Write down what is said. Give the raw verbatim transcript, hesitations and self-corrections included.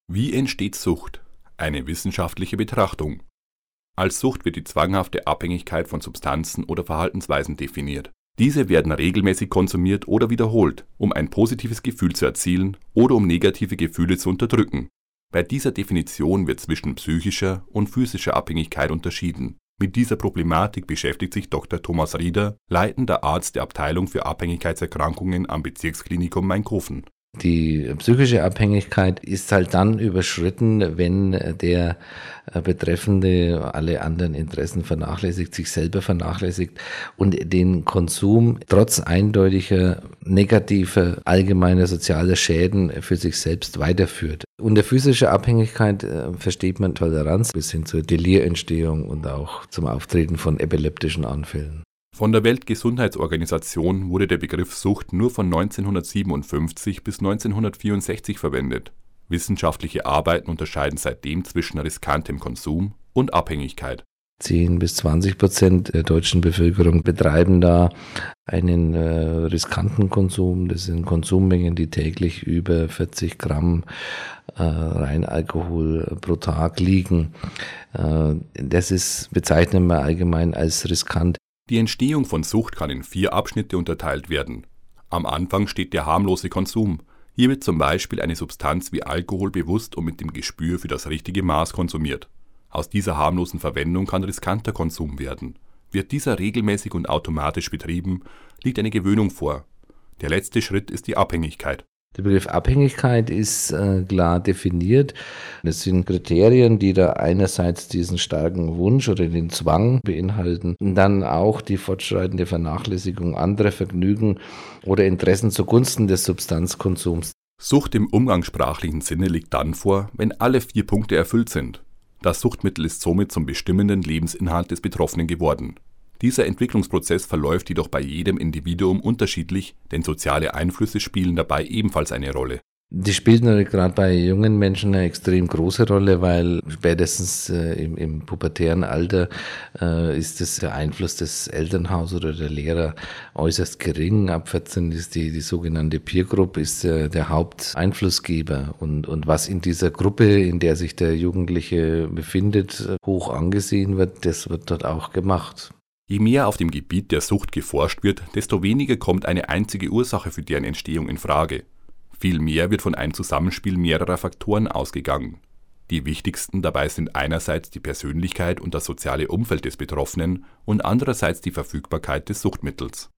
Wie entsteht Sucht? Eine wissenschaftliche Betrachtung. Als Sucht wird die zwanghafte Abhängigkeit von Substanzen oder Verhaltensweisen definiert. Diese werden regelmäßig konsumiert oder wiederholt, um ein positives Gefühl zu erzielen oder um negative Gefühle zu unterdrücken. Bei dieser Definition wird zwischen psychischer und physischer Abhängigkeit unterschieden. Mit dieser Problematik beschäftigt sich Doktor Thomas Rieder, leitender Arzt der Abteilung für Abhängigkeitserkrankungen am Bezirksklinikum Main-Kofen. Die psychische Abhängigkeit ist halt dann überschritten, wenn der Betreffende alle anderen Interessen vernachlässigt, sich selber vernachlässigt und den Konsum trotz eindeutiger negativer allgemeiner sozialer Schäden für sich selbst weiterführt. Unter physischer Abhängigkeit äh, versteht man Toleranz bis hin zur Delirentstehung und auch zum Auftreten von epileptischen Anfällen. Von der Weltgesundheitsorganisation wurde der Begriff Sucht nur von neunzehnhundertsiebenundfünfzig bis neunzehnhundertvierundsechzig verwendet. Wissenschaftliche Arbeiten unterscheiden seitdem zwischen riskantem Konsum und Abhängigkeit. zehn bis zwanzig Prozent der deutschen Bevölkerung betreiben da einen äh, riskanten Konsum. Das sind Konsummengen, die täglich über vierzig Gramm äh, Reinalkohol pro Tag liegen. Äh, das ist, bezeichnen wir allgemein als riskant. Die Entstehung von Sucht kann in vier Abschnitte unterteilt werden. Am Anfang steht der harmlose Konsum. Hier wird zum Beispiel eine Substanz wie Alkohol bewusst und mit dem Gespür für das richtige Maß konsumiert. Aus dieser harmlosen Verwendung kann riskanter Konsum werden. Wird dieser regelmäßig und automatisch betrieben, liegt eine Gewöhnung vor. Der letzte Schritt ist die Abhängigkeit. Der Begriff Abhängigkeit ist äh, klar definiert. Das sind Kriterien, die da einerseits diesen starken Wunsch oder den Zwang beinhalten und dann auch die fortschreitende Vernachlässigung anderer Vergnügen oder Interessen zugunsten des Substanzkonsums. Sucht im umgangssprachlichen Sinne liegt dann vor, wenn alle vier Punkte erfüllt sind. Das Suchtmittel ist somit zum bestimmenden Lebensinhalt des Betroffenen geworden. Dieser Entwicklungsprozess verläuft jedoch bei jedem Individuum unterschiedlich, denn soziale Einflüsse spielen dabei ebenfalls eine Rolle. Die spielt natürlich gerade bei jungen Menschen eine extrem große Rolle, weil spätestens äh, im, im pubertären Alter äh, ist das der Einfluss des Elternhauses oder der Lehrer äußerst gering. Ab vierzehn ist die, die sogenannte Peer Group ist äh, der Haupteinflussgeber. Und, und was in dieser Gruppe, in der sich der Jugendliche befindet, hoch angesehen wird, das wird dort auch gemacht. Je mehr auf dem Gebiet der Sucht geforscht wird, desto weniger kommt eine einzige Ursache für deren Entstehung in Frage. Vielmehr wird von einem Zusammenspiel mehrerer Faktoren ausgegangen. Die wichtigsten dabei sind einerseits die Persönlichkeit und das soziale Umfeld des Betroffenen und andererseits die Verfügbarkeit des Suchtmittels.